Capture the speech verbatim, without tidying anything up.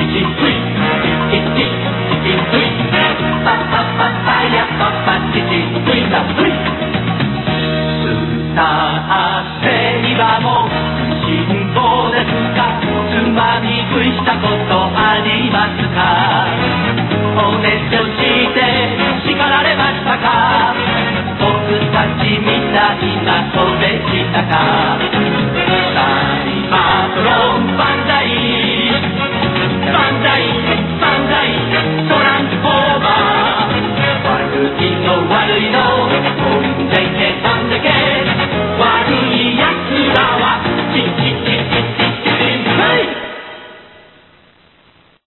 チチチチチチチパパパパやパパチチチだスイ歌って今も辛抱ですかつまみ食いしたことありますかおねしょして叱られましたか僕たちみたいな子でしたかサイバートロン万歳